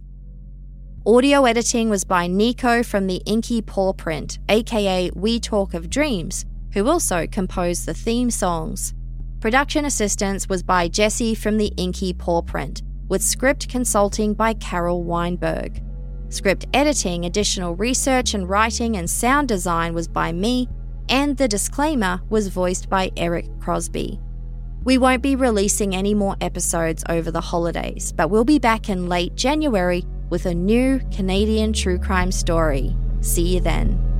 Audio editing was by Nico from the Inky Paw Print, aka We Talk of Dreams, who also composed the theme songs. Production assistance was by Jessie from the Inky Paw Print, with script consulting by Carol Weinberg. Script editing, additional research and writing and sound design was by me, and the disclaimer was voiced by Eric Crosby. We won't be releasing any more episodes over the holidays, but we'll be back in late January with a new Canadian true crime story. See you then.